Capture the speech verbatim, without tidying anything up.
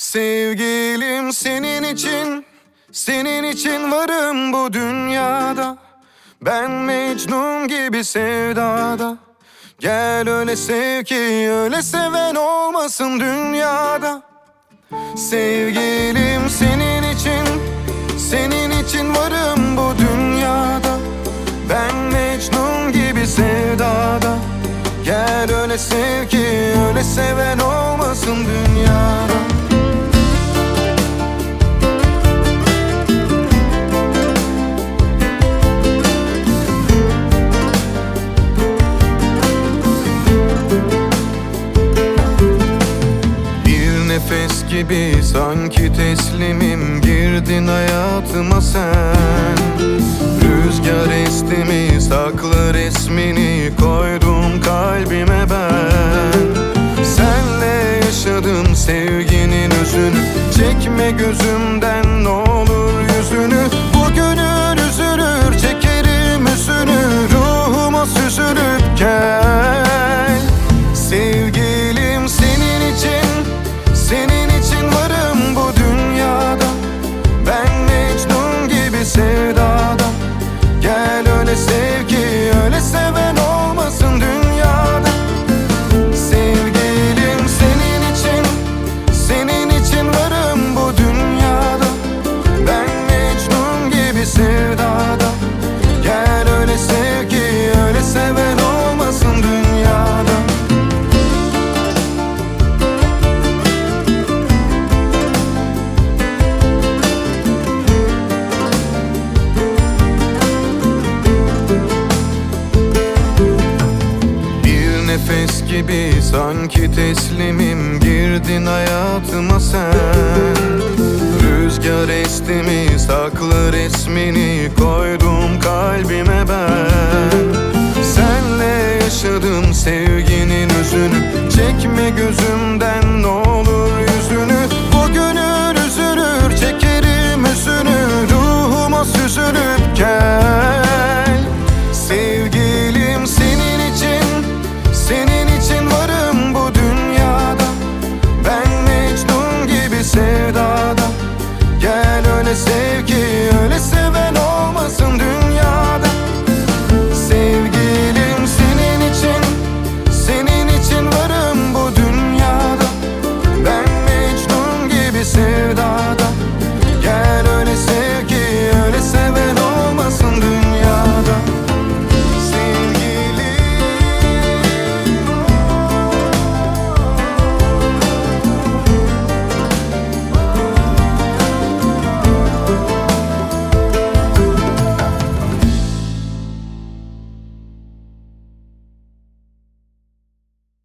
Sevgilim senin için, senin için varım bu dünyada. Ben Mecnun gibi sevdada. Gel öyle sev ki öyle seven olmasın dünyada. Sevgilim senin için, senin için varım bu dünyada. Ben Mecnun gibi sevdada. Gel öyle sev ki öyle seven olmasın dünyada. Nefes gibi sanki teslimim, girdin hayatıma sen. Rüzgar esti mi saklı resmini, koydum kalbime ben. Senle yaşadım sevginin özünü, çekme gözümden ne olur yüzünü. Bugünün üzülür çekerim üzünü, ruhuma süzülüp gel. Sevgilim senin için, senin için varım bu dünyada. Ben Mecnun gibi sevdada. Gel öyle sev ki öyle seven olmasın dünyada. Sevgilim senin için, senin için varım bu dünyada. Ben Mecnun gibi sevdada. Gel öyle sev ki öyle seven olmasın dünyada. Nefes gibi sanki teslimim, girdin hayatıma sen. Rüzgar esti mi saklı resmini, koydum kalbime ben. Senle yaşadım sevginin özünü, çekme gözümden ne olur yüzünü. Bugünün üzülür çekerim üzünü, ruhuma süzülüp gel. Sevgilim senin için, senin için varım bu dünyada. Ben Mecnun gibi sevdada. Gel öyle sev ki